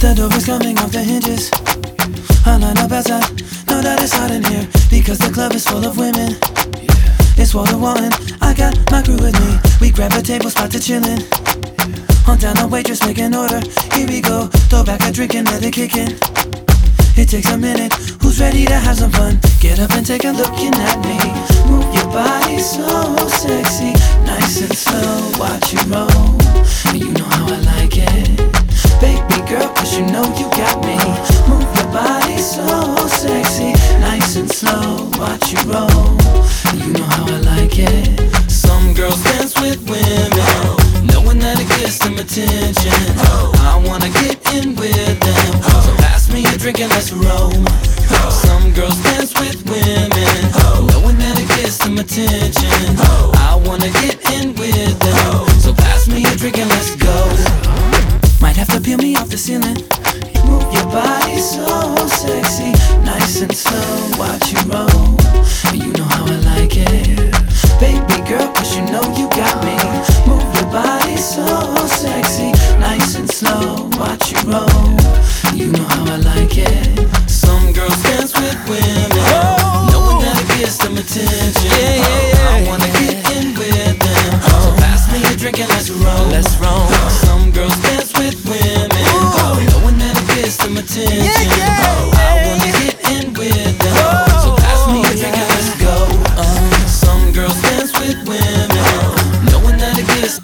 The door is coming off the hinges. I line up outside, know that it's hot in here because the club is full of women. It's wall to wall and I got my crew with me. We grab a table spot to chillin'. Hunt down the waitress, make an order. Here we go, throw back a drink and let it kick in. It takes a minute, who's ready to have some fun? Get up and take a lookin' at me. Move your body so sexy, nice and slow, watch you roll. You know how I like it, baby girl, cause you know you got me. Move your body so sexy, nice and slow, watch you roll. You know how I like it. Some girls dance with women, knowing that it gets them attention. I wanna get in with them, so pass me a drink and let's roll. Some girls dance with women, knowing that it gets them attention. I wanna get in with them, so pass me a drink and let's go. Might have to peel me off the ceiling. Move your body so sexy, nice and slow, watch you roll. You know how I like it, baby girl, cause you know you got me. Move your body so sexy, nice and slow, watch you roll. You know how I like it. Some girls dance with women, knowing that it gets them attention. I wanna get in with them, so pass me a drink and let's roll. Some girls dance with women, knowing that it gets them attention. I wanna get in with them, so pass me a drink and let's go. Some girls dance with women, knowing that it gets.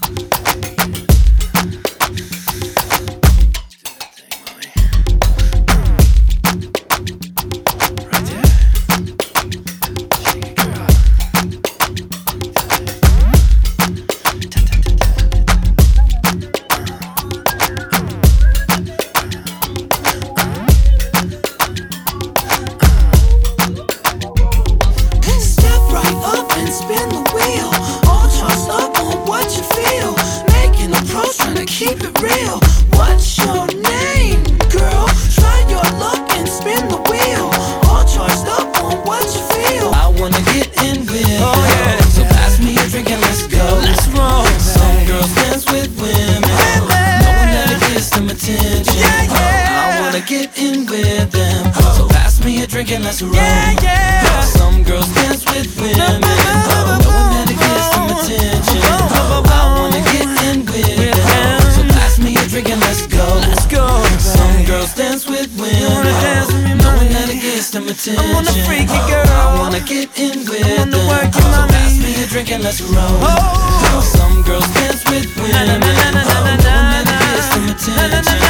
Keep it real. What's your name, girl? Try your luck and spin the wheel. All charged up on what you feel. I wanna get in with them, so pass me a drink and let's go. Let's roll. Some girls dance with women, knowing that it gets them attention. I wanna get in with them, so pass me a drink and let's roll. Some girls dance with women, knowing that it gets them attention. I wanna get in with them, drink and let's go. Some girls dance with women, knowing that it gets them attention. I wanna freak you, girl. I wanna get in with them, so pass me a drink and let's roll. Some girls dance with women, knowing that it gets them attention.